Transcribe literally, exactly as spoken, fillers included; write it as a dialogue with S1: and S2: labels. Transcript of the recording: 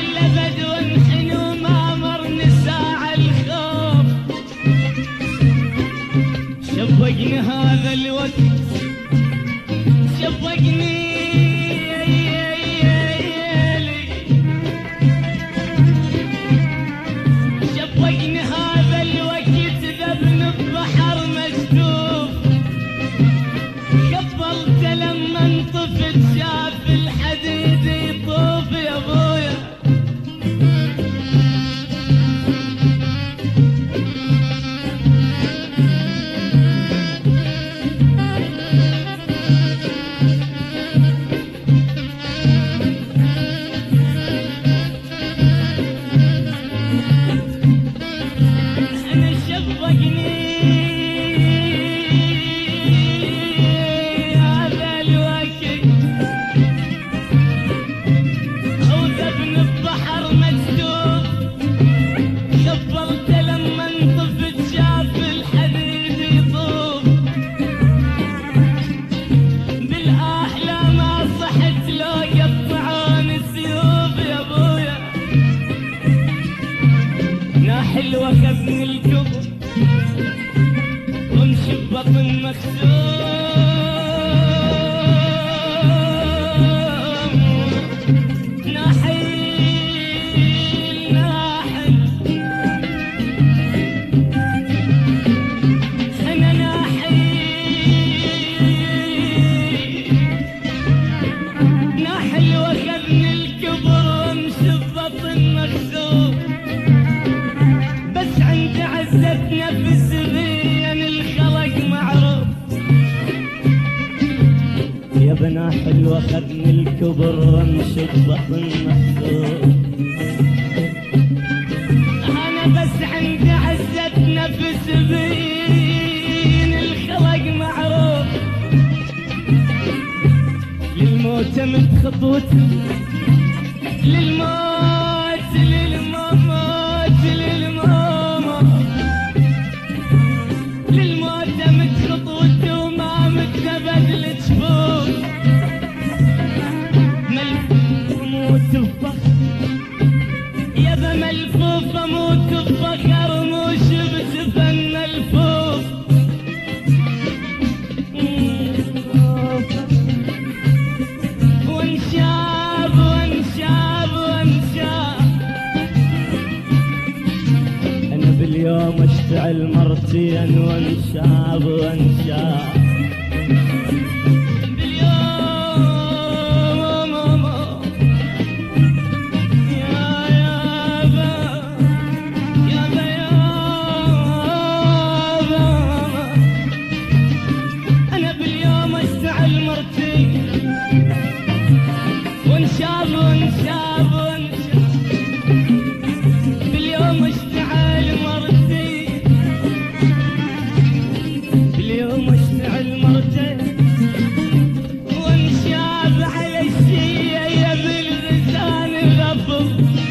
S1: الابد وانحن وما مرني ساعة الخوف. شوقني هذا الوقت شوقني شوقني هذا الوقت ذبن ببحر مكتوب. قبلت لما انطفت شاف الحديد يطوف يا ابويا. حلوة خذني الكبر وامشي ببطن مخزوم. ناحل ناحل انا ناحل ناحل واخذني الكبر وامشي ببطن مخزوم. عزت نفس بين الخلق معروف. يا بنا حلوة خذني الكبر وامشي ببطن مخزوم. انا بس عندي عزت نفس بين الخلق معروف. للموت مت خطوتي للموت للموت للموت يابا ملفوف اموت بفخر مش بجبن ملفوف. وانشاب وانشاب وانشاب انا باليوم اشتعل مرتين وانشاب وانشاب. وانشاب وانشاب وانشاب باليوم اشتعل مرتين باليوم اشتعل مرتين. وانشاب على الشيء يا باللسان غفل.